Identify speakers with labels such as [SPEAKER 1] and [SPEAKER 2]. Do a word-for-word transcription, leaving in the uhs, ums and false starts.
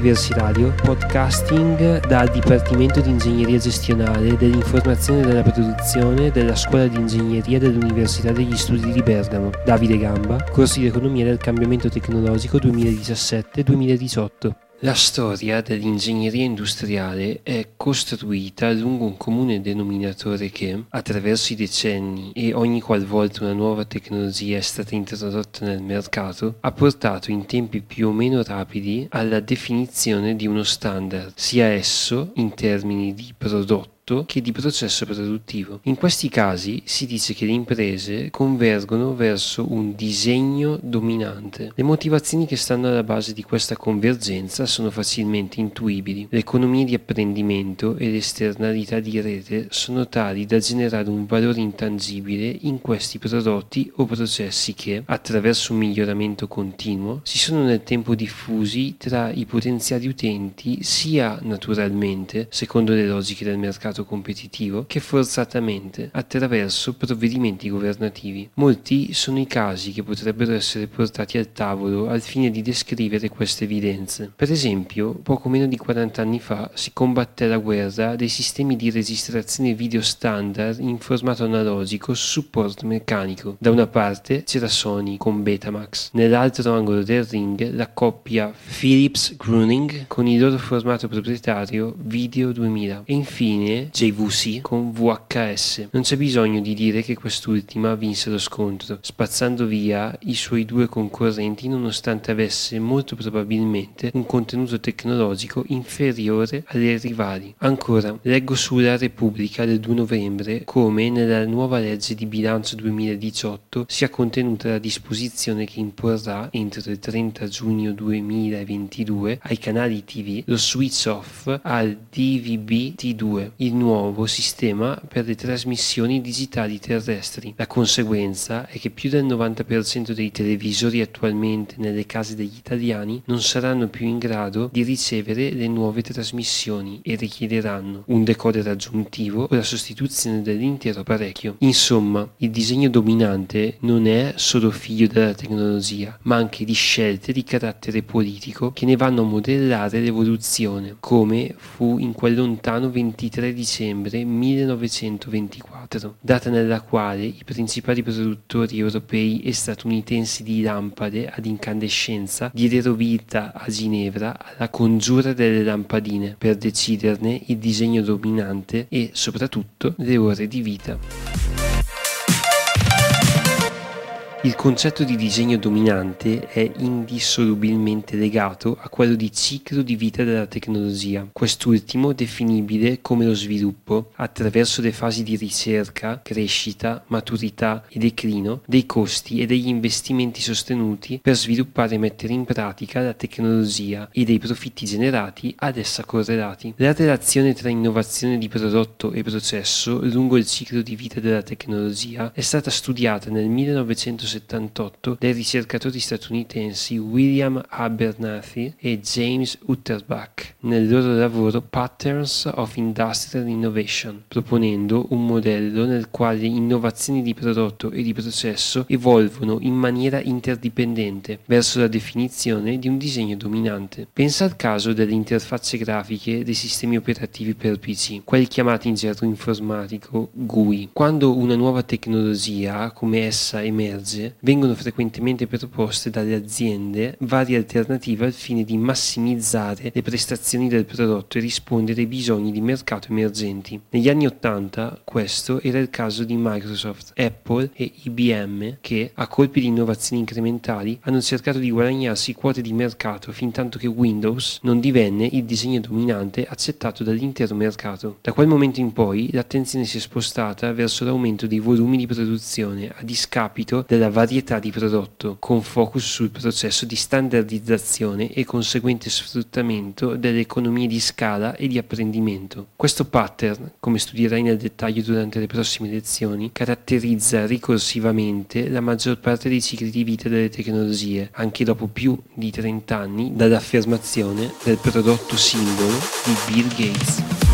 [SPEAKER 1] universitario, podcasting dal Dipartimento di Ingegneria Gestionale dell'Informazione e della Produzione della Scuola di Ingegneria dell'Università degli Studi di Bergamo. Davide Gamba, corsi di Economia del Cambiamento Tecnologico duemiladiciassette duemiladiciotto. La storia dell'ingegneria industriale è costruita lungo un comune denominatore che, attraverso i decenni e ogni qualvolta una nuova tecnologia è stata introdotta nel mercato, ha portato in tempi più o meno rapidi alla definizione di uno standard, sia esso in termini di prodotto che di processo produttivo. In questi casi si dice che le imprese convergono verso un disegno dominante. Le motivazioni che stanno alla base di questa convergenza sono facilmente intuibili. Le economie di apprendimento e le esternalità di rete sono tali da generare un valore intangibile in questi prodotti o processi che, attraverso un miglioramento continuo, si sono nel tempo diffusi tra i potenziali utenti sia naturalmente, secondo le logiche del mercato competitivo, che forzatamente attraverso provvedimenti governativi. Molti sono i casi che potrebbero essere portati al tavolo al fine di descrivere queste evidenze. Per esempio, poco meno di quaranta anni fa si combatté la guerra dei sistemi di registrazione video standard in formato analogico su supporto meccanico. Da una parte c'era Sony con Betamax, nell'altro angolo del ring la coppia Philips-Gruning con il loro formato proprietario Video duemila e infine J V C con V H S. Non c'è bisogno di dire che quest'ultima vinse lo scontro, spazzando via i suoi due concorrenti nonostante avesse molto probabilmente un contenuto tecnologico inferiore alle rivali. Ancora, leggo sulla Repubblica del due novembre come nella nuova legge di bilancio duemiladiciotto sia contenuta la disposizione che imporrà entro il trenta giugno duemilaventidue ai canali T V lo switch off al D V B T due, il nuovo sistema per le trasmissioni digitali terrestri. La conseguenza è che più del novanta per cento dei televisori attualmente nelle case degli italiani non saranno più in grado di ricevere le nuove trasmissioni e richiederanno un decoder aggiuntivo o la sostituzione dell'intero apparecchio. Insomma, il disegno dominante non è solo figlio della tecnologia, ma anche di scelte di carattere politico che ne vanno a modellare l'evoluzione, come fu in quel lontano ventitré dicembre millenovecentoventiquattro, data nella quale i principali produttori europei e statunitensi di lampade ad incandescenza diedero vita a Ginevra alla congiura delle lampadine per deciderne il disegno dominante e soprattutto le ore di vita. Il concetto di disegno dominante è indissolubilmente legato a quello di ciclo di vita della tecnologia, quest'ultimo definibile come lo sviluppo, attraverso le fasi di ricerca, crescita, maturità e declino, dei costi e degli investimenti sostenuti per sviluppare e mettere in pratica la tecnologia e dei profitti generati ad essa correlati. La relazione tra innovazione di prodotto e processo lungo il ciclo di vita della tecnologia è stata studiata nel millenovecentosettantotto dai ricercatori statunitensi William Abernathy e James Utterbach nel loro lavoro Patterns of Industrial Innovation, proponendo un modello nel quale le innovazioni di prodotto e di processo evolvono in maniera interdipendente verso la definizione di un disegno dominante. Pensa al caso delle interfacce grafiche dei sistemi operativi per P C, quelli chiamati in gergo informatico G U I. Quando una nuova tecnologia come essa emerge, vengono frequentemente proposte dalle aziende varie alternative al fine di massimizzare le prestazioni del prodotto e rispondere ai bisogni di mercato emergenti. Negli anni ottanta questo era il caso di Microsoft, Apple e I B M che, a colpi di innovazioni incrementali, hanno cercato di guadagnarsi quote di mercato fintanto che Windows non divenne il disegno dominante accettato dall'intero mercato. Da quel momento in poi l'attenzione si è spostata verso l'aumento dei volumi di produzione a discapito della varietà di prodotto, con focus sul processo di standardizzazione e conseguente sfruttamento delle economie di scala e di apprendimento. Questo pattern, come studierai nel dettaglio durante le prossime lezioni, caratterizza ricorsivamente la maggior parte dei cicli di vita delle tecnologie, anche dopo più di trenta anni dall'affermazione del prodotto simbolo di Bill Gates.